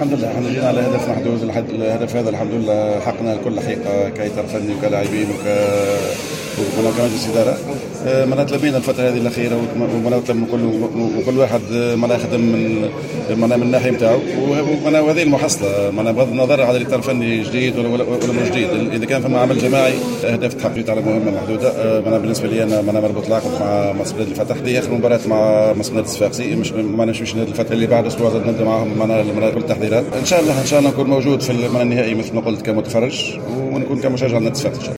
الحمد لله احنا جينا على هدف محدود. الهدف هذا الحمد لله حقنا كل حقيقة كإطار فني وكلاعبين وكمجلس إدارة. معناتها لبينا الفترة هذه الأخيرة ومعناتها وكل واحد معناتها يخدم من الناحية نتاعو وهذه المحصلة بغض النظر على الإطار الفني جديد ولا مش جديد. إذا كان فما عمل جماعي أهداف تحققت على مهمة محدودة. بالنسبة لي أنا مربوط العقد مع مصر نادي الفتح. دي آخر مباراة مع مصر نادي الصفاقسي مش نادي الفتح اللي بعد أسبوع نبدأ معهم كل التحضيرات. إن شاء الله نكون موجود في النهائي مثل ما قلت كمتفرج ونكون كمشجع لنادي الصفاقسي.